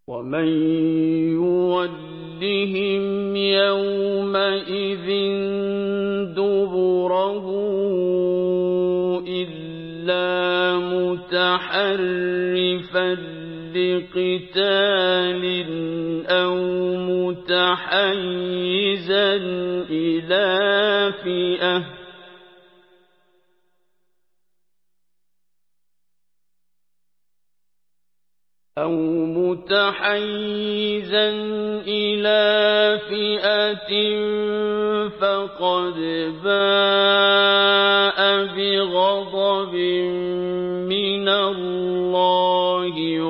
ومن يولهم يومئذ دبره إلا متحرفا لقتال أو متحيزا إلى فئة فقد باء بغضب من الله